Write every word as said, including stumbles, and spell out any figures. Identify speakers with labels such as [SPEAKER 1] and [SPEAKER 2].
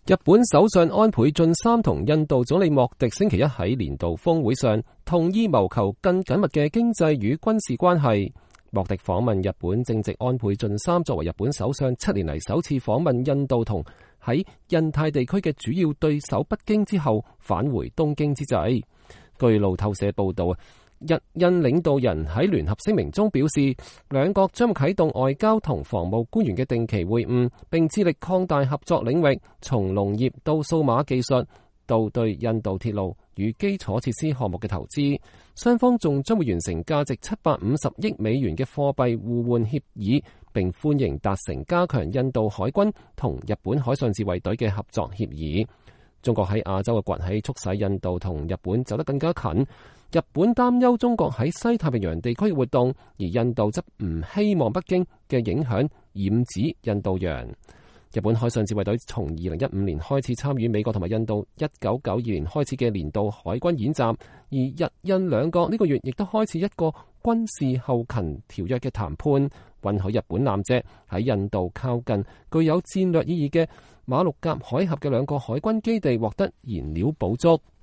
[SPEAKER 1] 日本首相安倍晉三同印度總理莫迪星期一喺年度峰會上同意謀求更緊密嘅經濟與軍事關係。莫迪訪問日本正值安倍晉三作為日本首相七年嚟首次訪問印度同喺印太地區嘅主要對手北京之後返回東京之際。據路透社報道，日印領導人喺聯合聲明中表示，兩國將啟動外交同防務官員嘅定期會晤，並致力擴大合作領域，從農業到數碼技術到對印度鐵路與基礎設施項目嘅投資。雙方仲將會完成價值七百五十億美元嘅貨幣互換協議，並歡迎達成加強印度海軍同日本海上自衛隊嘅合作協議。中國喺亞洲嘅崛起促使印度同日本走得更加近。日本擔憂中國喺西太平洋地區活動，而印度則唔希望北京嘅影響染指印度洋。日本海上自衛隊從二零一五年開始參與美國同埋印度一九九二年開始嘅年度海軍演習，而日印兩國呢個月亦都開始一個軍事後勤條約嘅談判，允許日本艦隻喺印度靠近具有戰略意義嘅馬六甲海峽嘅兩個海軍基地獲得燃料補足。